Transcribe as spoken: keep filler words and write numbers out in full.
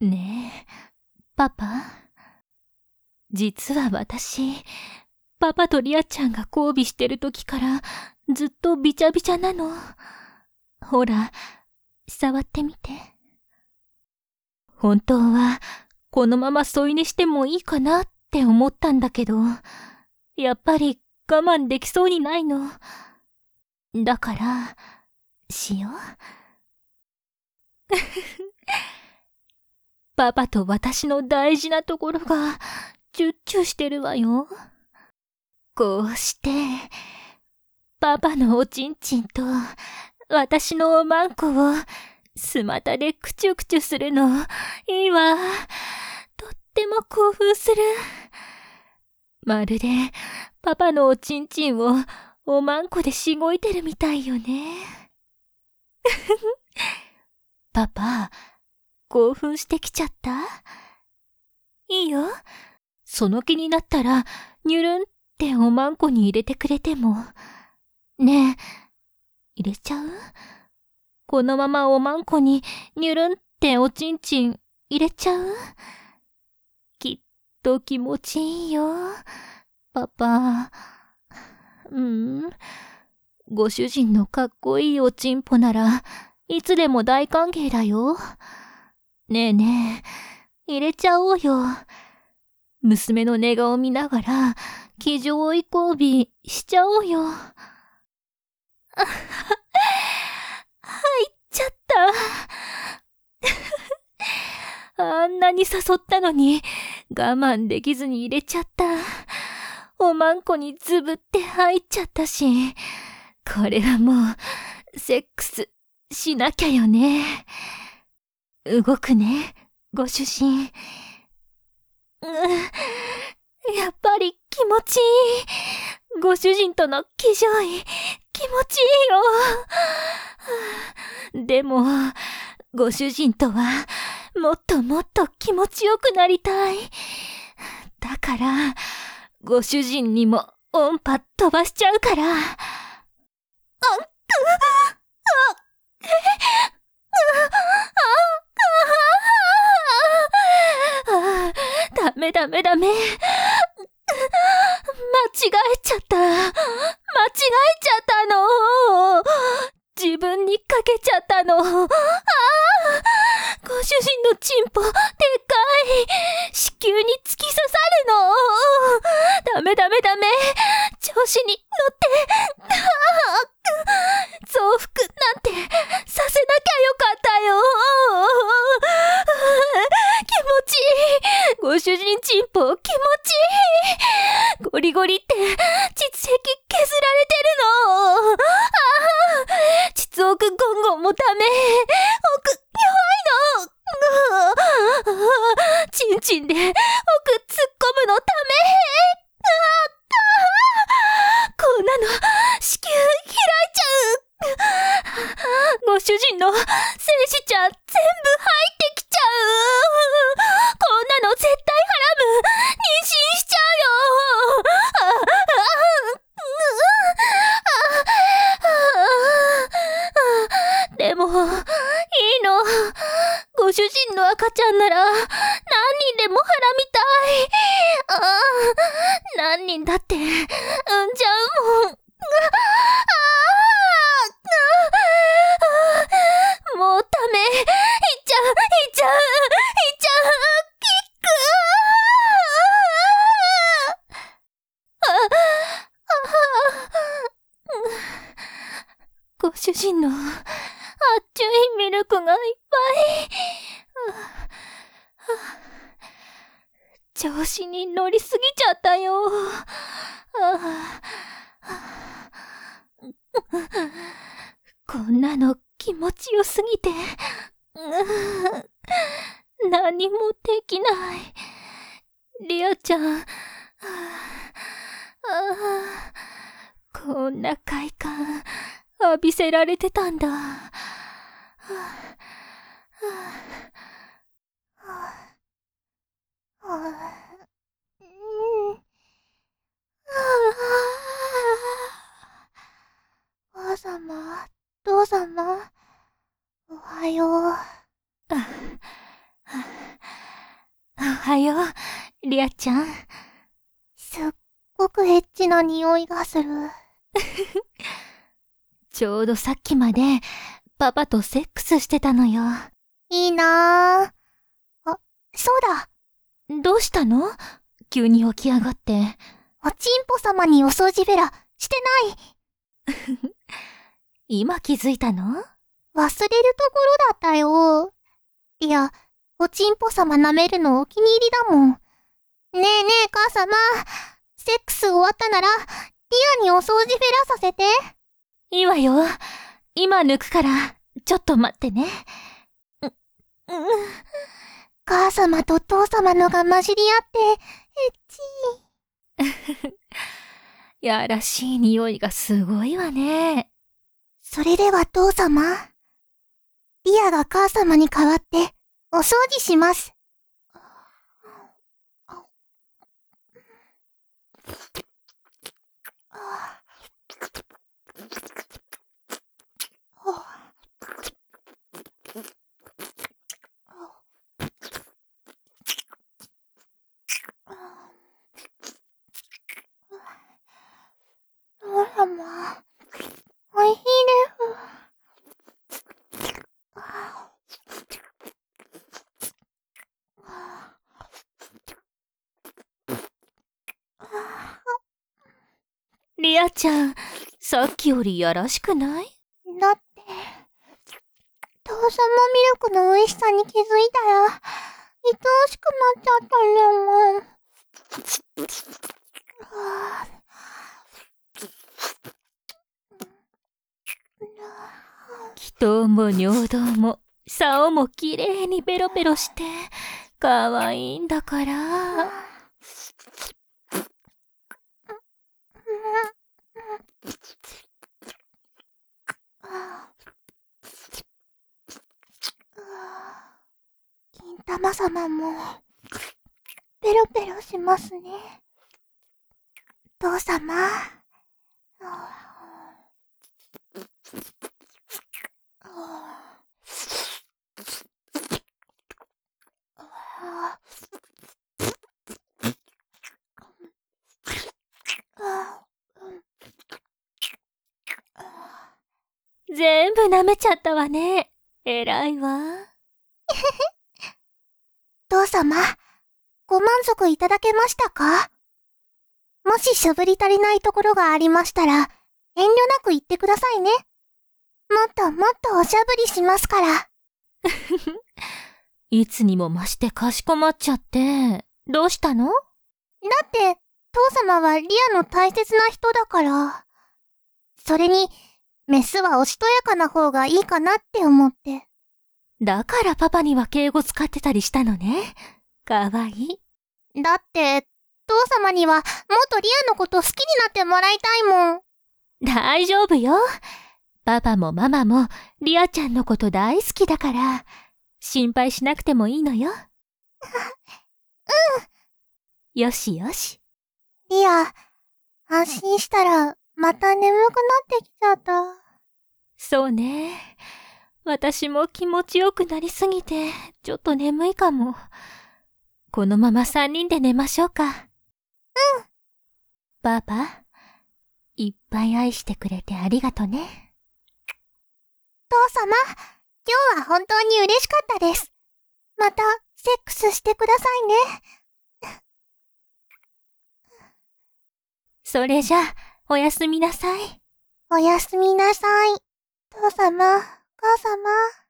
ねえ、パパ。実は私、パパとリアちゃんが交尾してる時からずっとびちゃびちゃなの。ほら、触ってみて。本当はこのまま添い寝してもいいかなって思ったんだけど、やっぱり我慢できそうにないの。だから、しよう。パパと私の大事なところがチュッチュしてるわよ。こうして、パパのおちんちんと私のおまんこをスマタでクチュクチュするのいいわ。とっても興奮する。まるでパパのおちんちんをおまんこでしごいてるみたいよね。パパ、興奮してきちゃった？いいよ。その気になったらニュルンっておまんこに入れてくれても。ねえ、入れちゃう？このままおまんこにニュルンっておちんちん入れちゃう？きっと気持ちいいよ、パパ。うん、ご主人のかっこいいおちんぽならいつでも大歓迎だよ。ねえねえ、入れちゃおうよ。娘の寝顔見ながら騎乗追い交尾しちゃおうよ。あ、入っちゃった。あんなに誘ったのに我慢できずに入れちゃった。おまんこにズブって入っちゃったし、これはもうセックスしなきゃよね。動くね、ご主人。うん、やっぱり気持ちいい。ご主人との騎乗位、気持ちいいよ。でも、ご主人とはもっともっと気持ちよくなりたい。だから、ご主人にも音波飛ばしちゃうから。あ、あ、あ、ダメダメダメ。間違えちゃった。間違えちゃったの。自分にかけちゃったの。ああ、ご主人のチンポでっかい。子宮に突き刺さるの。ダメダメダメ。調子に乗って。増幅なんてさせなきゃよかったよ。気持ちいい。ご主人チンポ気持ちいい。ゴリゴリって膣壁削られてるの。ああ、膣奥ゴンゴンもダメ。奥弱いの。チンチンで奥突っ込むのダメ。ああ、こんなの子宮開いちゃう。ご主人の精子ちゃん全部入ってきちゃう。こんなの絶対ハラム。妊娠しちゃうよ。ああああ、でもいいの。ご主人の赤ちゃんなら何人でもはらみたい。ああ、何人だって産んじゃうもん。ああ、もうダメ。いっちゃう、いっちゃう、いっちゃう。キック。ああ、ご主人のあっちゅいミルクがいっぱい。調子に乗りすぎちゃったよ。こんなの気持ちよすぎて、何もできない。リアちゃん、こんな快感浴びせられてたんだ。母様、父様、おはよう。 はよう、リアちゃん。 すっごくエッチな匂いがする。 ちょうどさっきまで、パパとセックスしてたのよ。 いいなぁ。あ、そうだ。 どうしたの？急に起き上がって。 おちんぽ様にお掃除ベラ、してない。 今気づいたの？ 忘れるところだったよ。いや、おちんぽ様舐めるのお気に入りだもん。ねえねえ母様、セックス終わったなら、リアにお掃除ベラさせて。 いいわよ。今抜くから、ちょっと待ってね。う、うん。 母様と父様のが混じり合って、エッチー。やらしい匂いがすごいわね。 それでは父様、リアが母様に代わって、お掃除します。父様、おいしいです。 リアちゃん、さっきよりやらしくない？ だって、父様ミルクの美味しさに気づいたら、愛おしくなっちゃったんだもん。 気筒も尿道も、竿もきれいにベロベロして、かわいいんだから。 金玉様も、ペロペロしますね。父様。 全部舐めちゃったわね。偉いわ。 父様、ご満足いただけましたか？もししゃぶり足りないところがありましたら、遠慮なく言ってくださいね。もっともっとおしゃぶりしますから。 いつにも増してかしこまっちゃって、どうしたの？だって、父様はリアの大切な人だから。それに、メスはおしとやかな方がいいかなって思って。 だからパパには敬語使ってたりしたのね。かわいい。だって、父様にはもっとリアのこと好きになってもらいたいもん。 大丈夫よ。パパもママもリアちゃんのこと大好きだから、心配しなくてもいいのよ。うん。よしよし。 リア、安心したらまた眠くなってきちゃった。 そうね。私も気持ちよくなりすぎて、ちょっと眠いかも。このまま三人で寝ましょうか。 うん。 パパ、いっぱい愛してくれてありがとね。 父様、今日は本当に嬉しかったです。また、セックスしてくださいね。 それじゃあ、おやすみなさい。 おやすみなさい。父様、母様。